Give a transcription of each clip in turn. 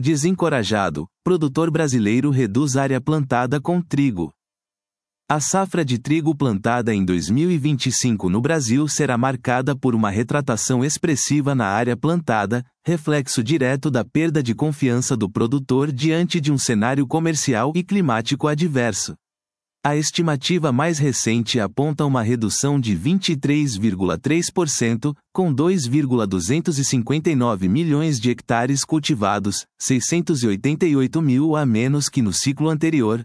Desencorajado, produtor brasileiro reduz área plantada com trigo. A safra de trigo plantada em 2025 no Brasil será marcada por uma retratação expressiva na área plantada, reflexo direto da perda de confiança do produtor diante de um cenário comercial e climático adverso. A estimativa mais recente aponta uma redução de 23,3%, com 2,259 milhões de hectares cultivados, 688 mil a menos que no ciclo anterior,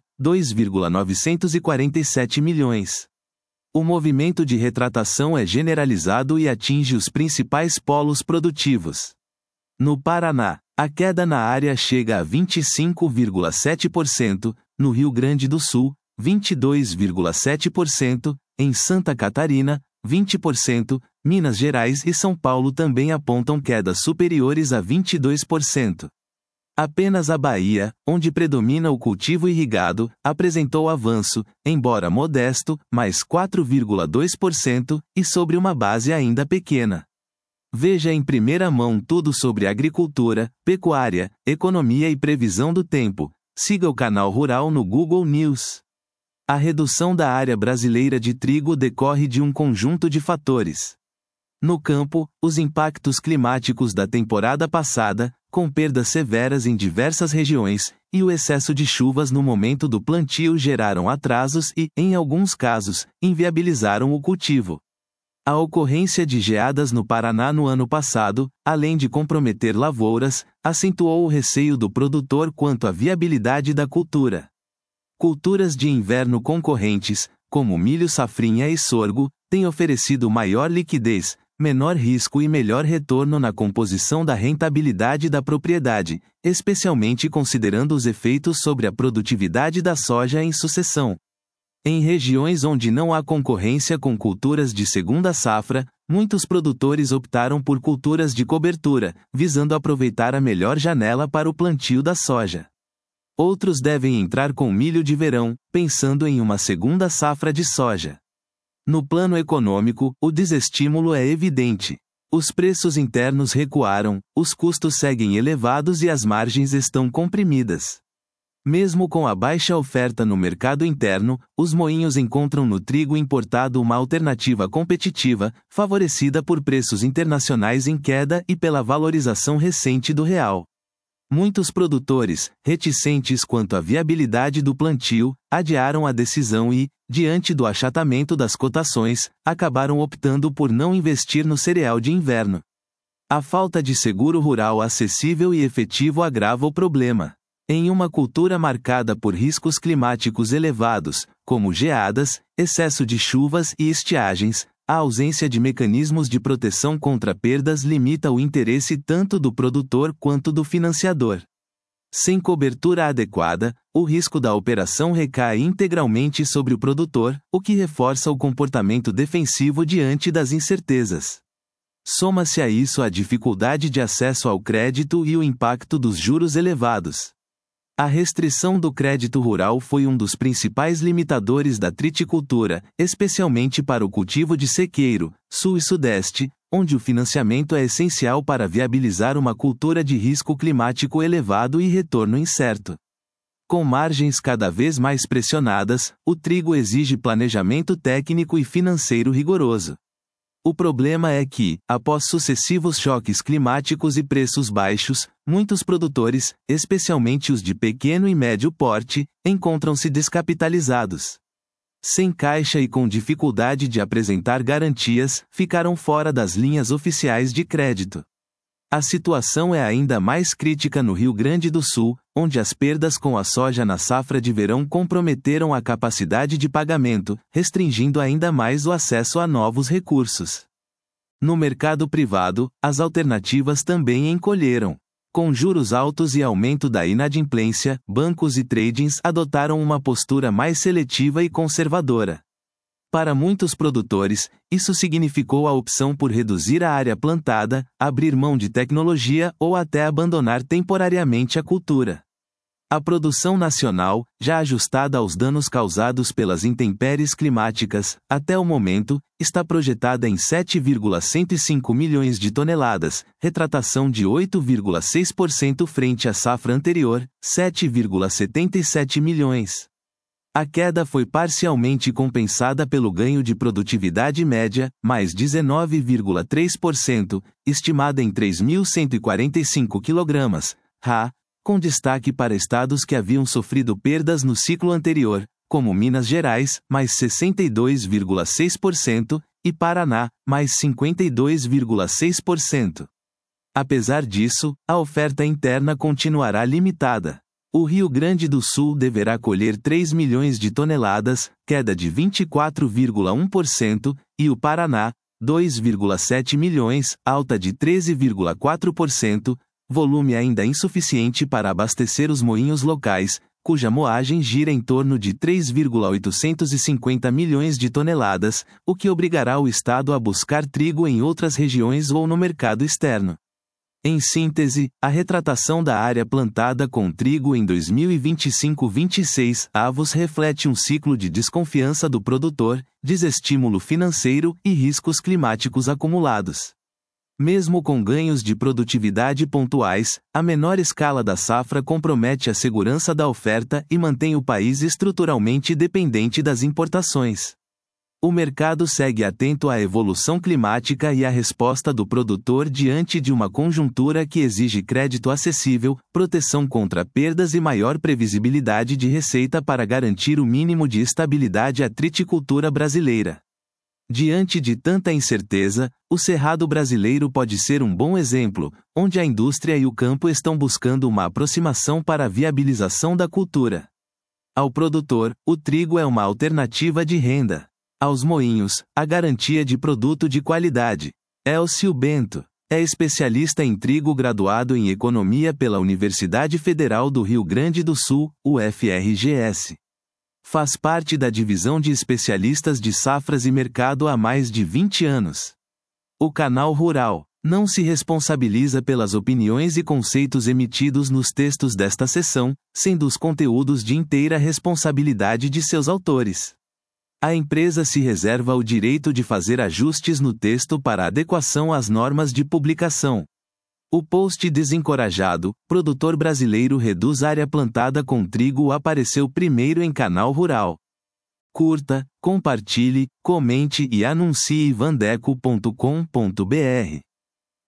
2,947 milhões. O movimento de retratação é generalizado e atinge os principais polos produtivos. No Paraná, a queda na área chega a 25,7%, no Rio Grande do Sul, 22,7%, em Santa Catarina, 20%, Minas Gerais e São Paulo também apontam quedas superiores a 22%. Apenas a Bahia, onde predomina o cultivo irrigado, apresentou avanço, embora modesto, mais 4,2%, e sobre uma base ainda pequena. Veja em primeira mão tudo sobre agricultura, pecuária, economia e previsão do tempo. Siga o canal Rural no Google News. A redução da área brasileira de trigo decorre de um conjunto de fatores. No campo, os impactos climáticos da temporada passada, com perdas severas em diversas regiões, e o excesso de chuvas no momento do plantio geraram atrasos e, em alguns casos, inviabilizaram o cultivo. A ocorrência de geadas no Paraná no ano passado, além de comprometer lavouras, acentuou o receio do produtor quanto à viabilidade da cultura. Culturas de inverno concorrentes, como milho safrinha e sorgo, têm oferecido maior liquidez, menor risco e melhor retorno na composição da rentabilidade da propriedade, especialmente considerando os efeitos sobre a produtividade da soja em sucessão. Em regiões onde não há concorrência com culturas de segunda safra, muitos produtores optaram por culturas de cobertura, visando aproveitar a melhor janela para o plantio da soja. Outros devem entrar com milho de verão, pensando em uma segunda safra de soja. No plano econômico, o desestímulo é evidente. Os preços internos recuaram, os custos seguem elevados e as margens estão comprimidas. Mesmo com a baixa oferta no mercado interno, os moinhos encontram no trigo importado uma alternativa competitiva, favorecida por preços internacionais em queda e pela valorização recente do real. Muitos produtores, reticentes quanto à viabilidade do plantio, adiaram a decisão e, diante do achatamento das cotações, acabaram optando por não investir no cereal de inverno. A falta de seguro rural acessível e efetivo agrava o problema. Em uma cultura marcada por riscos climáticos elevados, como geadas, excesso de chuvas e estiagens, a ausência de mecanismos de proteção contra perdas limita o interesse tanto do produtor quanto do financiador. Sem cobertura adequada, o risco da operação recai integralmente sobre o produtor, o que reforça o comportamento defensivo diante das incertezas. Soma-se a isso a dificuldade de acesso ao crédito e o impacto dos juros elevados. A restrição do crédito rural foi um dos principais limitadores da triticultura, especialmente para o cultivo de sequeiro, sul e sudeste, onde o financiamento é essencial para viabilizar uma cultura de risco climático elevado e retorno incerto. Com margens cada vez mais pressionadas, o trigo exige planejamento técnico e financeiro rigoroso. O problema é que, após sucessivos choques climáticos e preços baixos, muitos produtores, especialmente os de pequeno e médio porte, encontram-se descapitalizados. Sem caixa e com dificuldade de apresentar garantias, ficaram fora das linhas oficiais de crédito. A situação é ainda mais crítica no Rio Grande do Sul, onde as perdas com a soja na safra de verão comprometeram a capacidade de pagamento, restringindo ainda mais o acesso a novos recursos. No mercado privado, as alternativas também encolheram. Com juros altos e aumento da inadimplência, bancos e tradings adotaram uma postura mais seletiva e conservadora. Para muitos produtores, isso significou a opção por reduzir a área plantada, abrir mão de tecnologia ou até abandonar temporariamente a cultura. A produção nacional, já ajustada aos danos causados pelas intempéries climáticas, até o momento, está projetada em 7,105 milhões de toneladas, retratação de 8,6% frente à safra anterior, 7,77 milhões. A queda foi parcialmente compensada pelo ganho de produtividade média, mais 19,3%, estimada em 3.145 kg/ha, com destaque para estados que haviam sofrido perdas no ciclo anterior, como Minas Gerais, mais 62,6%, e Paraná, mais 52,6%. Apesar disso, a oferta interna continuará limitada. O Rio Grande do Sul deverá colher 3 milhões de toneladas, queda de 24,1%, e o Paraná, 2,7 milhões, alta de 13,4%, volume ainda insuficiente para abastecer os moinhos locais, cuja moagem gira em torno de 3,850 milhões de toneladas, o que obrigará o Estado a buscar trigo em outras regiões ou no mercado externo. Em síntese, a retratação da área plantada com trigo em 2025-26 avos reflete um ciclo de desconfiança do produtor, desestímulo financeiro e riscos climáticos acumulados. Mesmo com ganhos de produtividade pontuais, a menor escala da safra compromete a segurança da oferta e mantém o país estruturalmente dependente das importações. O mercado segue atento à evolução climática e à resposta do produtor diante de uma conjuntura que exige crédito acessível, proteção contra perdas e maior previsibilidade de receita para garantir o mínimo de estabilidade à triticultura brasileira. Diante de tanta incerteza, o Cerrado brasileiro pode ser um bom exemplo, onde a indústria e o campo estão buscando uma aproximação para a viabilização da cultura. Ao produtor, o trigo é uma alternativa de renda. Aos moinhos, a garantia de produto de qualidade. Elcio Bento é especialista em trigo graduado em Economia pela Universidade Federal do Rio Grande do Sul, UFRGS. Faz parte da divisão de especialistas de safras e mercado há mais de 20 anos. O Canal Rural não se responsabiliza pelas opiniões e conceitos emitidos nos textos desta seção, sendo os conteúdos de inteira responsabilidade de seus autores. A empresa se reserva o direito de fazer ajustes no texto para adequação às normas de publicação. O post desencorajado, produtor brasileiro reduz área plantada com trigo apareceu primeiro em Canal Rural. Curta, compartilhe, comente e anuncie vandeco.com.br.